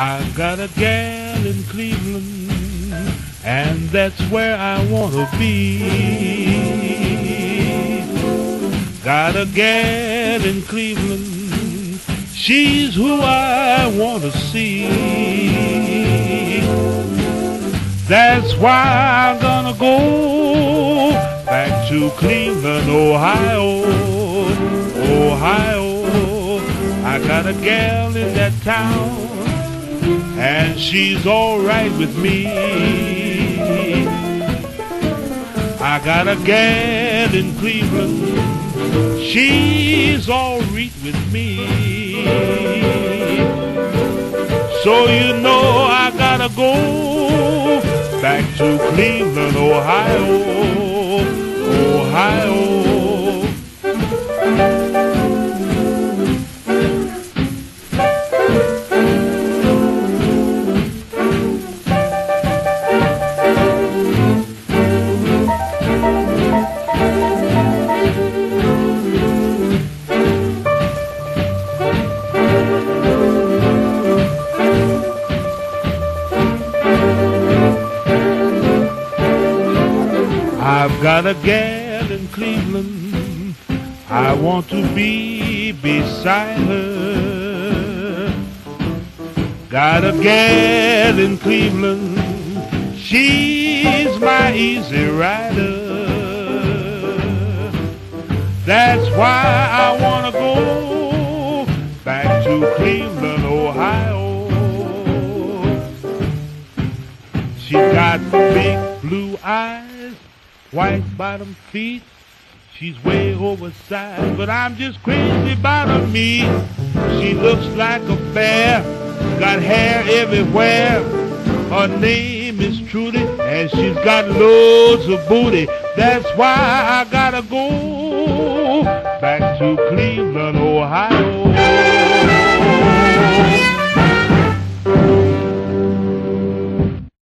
I've got a gal in Cleveland, and that's where I want to be. Got a gal in Cleveland, she's who I want to see. That's why I'm gonna go back to Cleveland, Ohio, Ohio. I got a gal in that town, and she's alright with me. I got a gal in Cleveland, she's alright with me. So you know I gotta go back to Cleveland, Ohio, Ohio. I've got a gal in Cleveland, I want to be beside her. Got a gal in Cleveland, she's my easy rider. That's why I want to go back to Cleveland, Ohio. She got big blue eyes, white bottom feet, she's way oversized, but I'm just crazy about her meat. She looks like a bear, got hair everywhere. Her name is Trudy, and she's got loads of booty. That's why I gotta go back to Cleveland, Ohio.